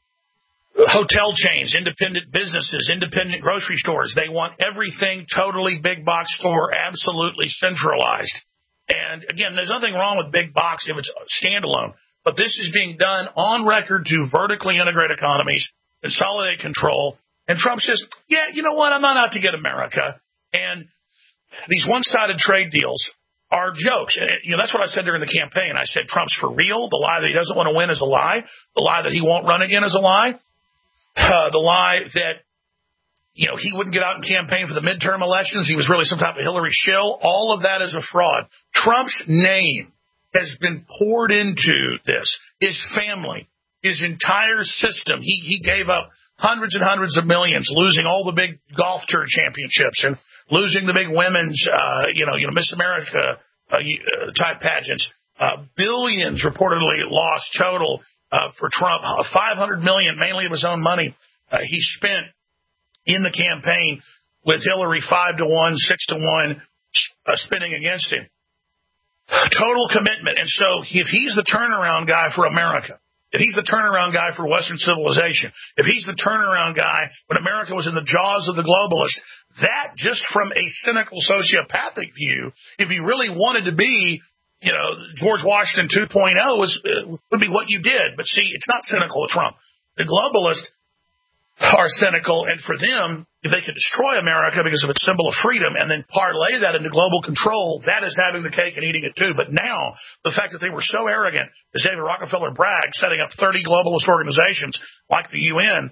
Speaker 7: hotel chains, independent businesses, independent grocery stores. They want everything totally big box store, absolutely centralized. And again, there's nothing wrong with big box if it's standalone, but this is being done on record to vertically integrate economies, consolidate control. And Trump says, yeah, you know what? I'm not out to get America. And these one-sided trade deals are jokes. And, that's what I said during the campaign. I said Trump's for real. The lie that he doesn't want to win is a lie. The lie that he won't run again is a lie. The lie that, he wouldn't get out and campaign for the midterm elections. He was really some type of Hillary shill. All of that is a fraud. Trump's name has been poured into this. His family, his entire system. He gave up hundreds and hundreds of millions, losing all the big golf tour championships and losing the big women's, Miss America type pageants. Billions reportedly lost total for Trump. $500 million, mainly of his own money, he spent in the campaign with Hillary 5-1, 6-1, spinning against him. Total commitment. And so if he's the turnaround guy for America, if he's the turnaround guy for Western civilization, if he's the turnaround guy when America was in the jaws of the globalists, that just from a cynical sociopathic view, if he really wanted to be, George Washington 2.0 would be what you did. But see, it's not cynical with Trump. The globalists are cynical, and for them, if they could destroy America because of its symbol of freedom and then parlay that into global control, that is having the cake and eating it too. But now, the fact that they were so arrogant, as David Rockefeller bragged, setting up 30 globalist organizations like the UN,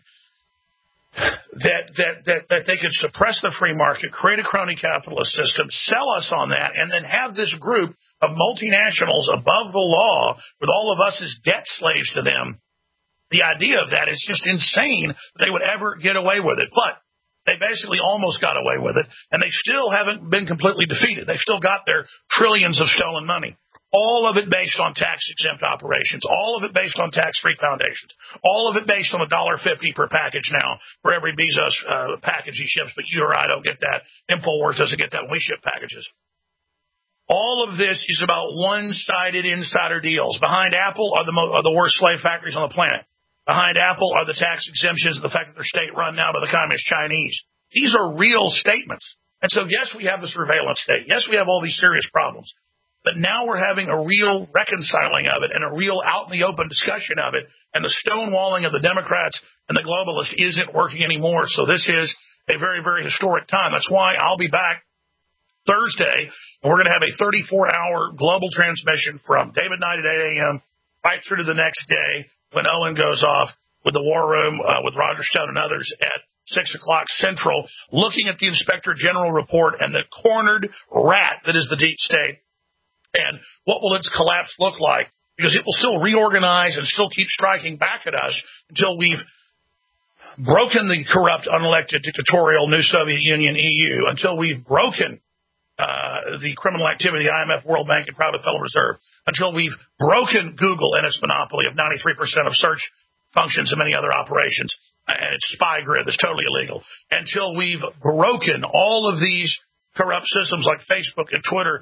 Speaker 7: that they could suppress the free market, create a crony capitalist system, sell us on that, and then have this group of multinationals above the law with all of us as debt slaves to them. The idea of that is just insane that they would ever get away with it. But they basically almost got away with it, and they still haven't been completely defeated. They've still got their trillions of stolen money. All of it based on tax-exempt operations. All of it based on tax-free foundations. All of it based on $1.50 per package now for every Bezos package he ships, but you or I don't get that. InfoWars doesn't get that when we ship packages. All of this is about one-sided insider deals. Behind Apple are the worst slave factories on the planet. Behind Apple are the tax exemptions and the fact that they're state-run now by the communist Chinese. These are real statements. And so, yes, we have the surveillance state. Yes, we have all these serious problems. But now we're having a real reconciling of it and a real out-in-the-open discussion of it. And the stonewalling of the Democrats and the globalists isn't working anymore. So this is a very, very historic time. That's why I'll be back Thursday, and we're going to have a 34-hour global transmission from David Knight at 8 a.m. right through to the next day when Owen goes off with the War Room with Roger Stone and others at 6 o'clock Central, looking at the Inspector General report and the cornered rat that is the deep state. And what will its collapse look like? Because it will still reorganize and still keep striking back at us until we've broken the corrupt, unelected, dictatorial new Soviet Union, EU, until we've broken the criminal activity, the IMF, World Bank, and Private Federal Reserve, until we've broken Google and its monopoly of 93% of search functions and many other operations, and its spy grid that's totally illegal, until we've broken all of these corrupt systems like Facebook and Twitter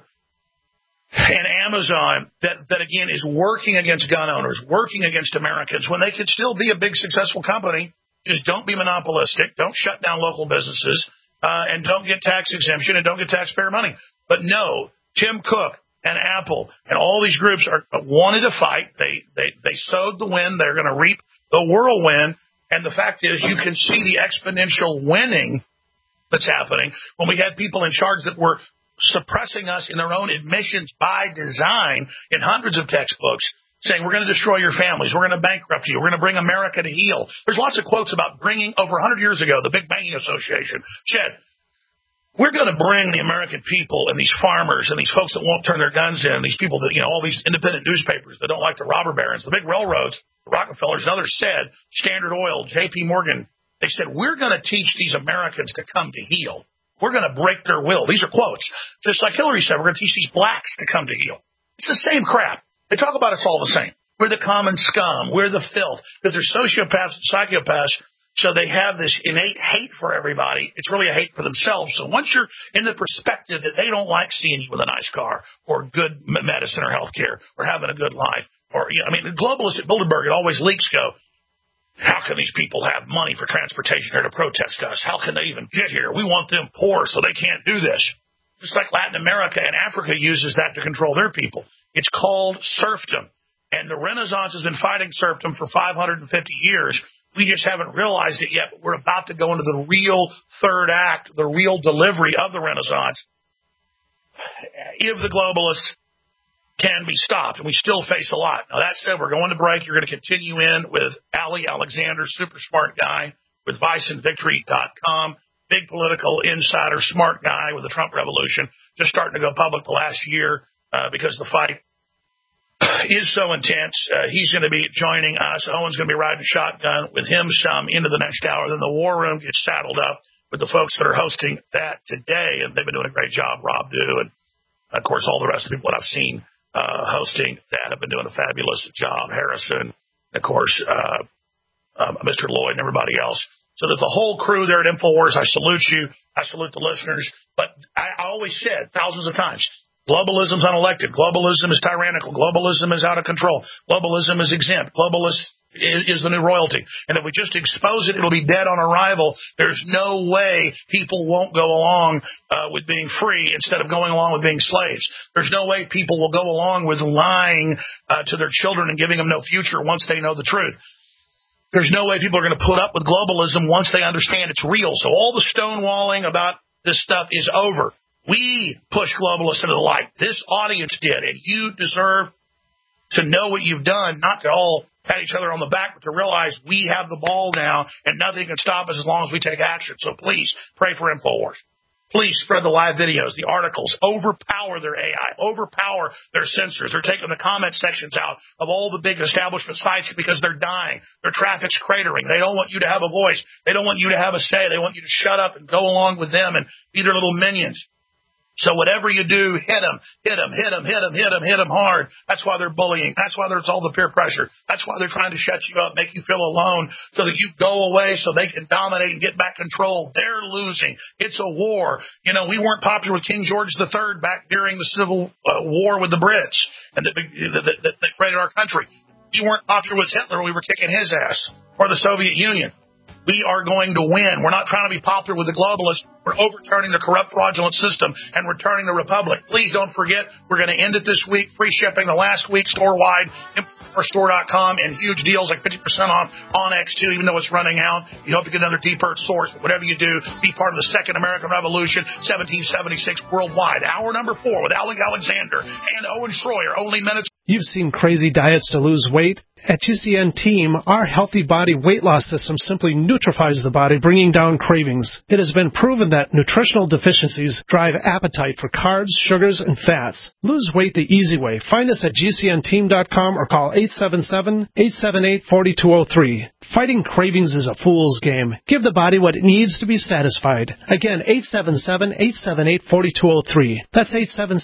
Speaker 7: and Amazon that again is working against gun owners, working against Americans when they could still be a big successful company. Just don't be monopolistic. Don't shut down local businesses. And don't get tax exemption and don't get taxpayer money. But no, Tim Cook and Apple and all these groups wanted to fight. They sowed the wind. They're going to reap the whirlwind. And the fact is, you can see the exponential winning that's happening when we had people in charge that were suppressing us in their own admissions by design in hundreds of textbooks, saying we're going to destroy your families, we're going to bankrupt you, we're going to bring America to heel. There's lots of quotes about bringing, over 100 years ago, the Big Banking Association said, we're going to bring the American people and these farmers and these folks that won't turn their guns in, these people that, all these independent newspapers that don't like the robber barons, the big railroads, Rockefellers and others said, Standard Oil, J.P. Morgan, they said, we're going to teach these Americans to come to heal. We're going to break their will. These are quotes. Just like Hillary said, we're going to teach these blacks to come to heal. It's the same crap. They talk about us all the same. We're the common scum. We're the filth. Because they're sociopaths and psychopaths, so they have this innate hate for everybody. It's really a hate for themselves. So once you're in the perspective that they don't like seeing you with a nice car or good medicine or health care or having a good life, or, you know, I mean, the globalists at Bilderberg, it always leaks go, how can these people have money for transportation here to protest us? How can they even get here? We want them poor so they can't do this. Just like Latin America and Africa uses that to control their people. It's called serfdom. And the Renaissance has been fighting serfdom for 550 years. We just haven't realized it yet. But we're about to go into the real third act, the real delivery of the Renaissance, if the globalists can be stopped, and we still face a lot. Now, that said, we're going to break. You're going to continue in with Ali Alexander, super smart guy with ViceandVictory.com, big political insider, smart guy with the Trump revolution, just starting to go public the last year because the fight is so intense. He's going to be joining us. Owen's going to be riding shotgun with him some into the next hour. Then the War Room gets saddled up with the folks that are hosting that today, and they've been doing a great job. Rob Du, and, of course, all the rest of the people that I've seen hosting that have been doing a fabulous job. Harrison, of course, Mr. Lloyd and everybody else. So there's a whole crew there at InfoWars. I salute you. I salute the listeners. But I always said thousands of times, globalism's unelected. Globalism is tyrannical. Globalism is out of control. Globalism is exempt. Globalist is the new royalty. And if we just expose it, it'll be dead on arrival. There's no way people won't go along with being free instead of going along with being slaves. There's no way people will go along with lying to their children and giving them no future once they know the truth. There's no way people are going to put up with globalism once they understand it's real. So all the stonewalling about this stuff is over. We push globalists into the light. This audience did, and you deserve to know what you've done, not to all pat each other on the back, but to realize we have the ball now, and nothing can stop us as long as we take action. So please pray for InfoWars. Please spread the live videos, the articles, overpower their AI, overpower their censors. They're taking the comment sections out of all the big establishment sites because they're dying. Their traffic's cratering. They don't want you to have a voice. They don't want you to have a say. They want you to shut up and go along with them and be their little minions. So whatever you do, hit them hard. That's why they're bullying. That's why there's all the peer pressure. That's why they're trying to shut you up, make you feel alone so that you go away so they can dominate and get back control. They're losing. It's a war. You know, we weren't popular with King George III back during the Civil War with the Brits and that created our country. We weren't popular with Hitler. We were kicking his ass, or the Soviet Union. We are going to win. We're not trying to be popular with the globalists. We're overturning the corrupt, fraudulent system and returning the republic. Please don't forget, we're going to end it this week. Free shipping the last week, store-wide, InfoWarsStore.com, and huge deals like 50% off on X2, even though it's running out. You hope to get another deeper source. But whatever you do, be part of the Second American Revolution, 1776 worldwide. Hour number 4 with Ali Alexander and Owen Schroyer. Only minutes.
Speaker 8: You've seen crazy diets to lose weight. At GCN Team, our healthy body weight loss system simply neutralizes the body, bringing down cravings. It has been proven that nutritional deficiencies drive appetite for carbs, sugars, and fats. Lose weight the easy way. Find us at GCNteam.com or call 877-878-4203. Fighting cravings is a fool's game. Give the body what it needs to be satisfied. Again, 877-878-4203. That's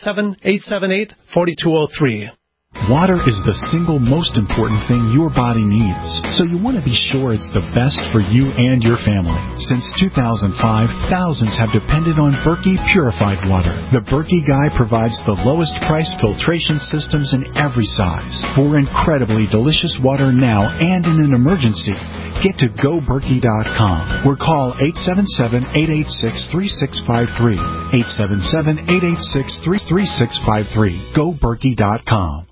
Speaker 8: 877-878-4203.
Speaker 21: Water is the single most important thing your body needs, so you want to be sure it's the best for you and your family. Since 2005, thousands have depended on Berkey purified water. The Berkey Guy provides the lowest priced filtration systems in every size for incredibly delicious water now and in an emergency. Get to GoBerkey.com or call 877-886-3653. 877-886-3653. GoBerkey.com.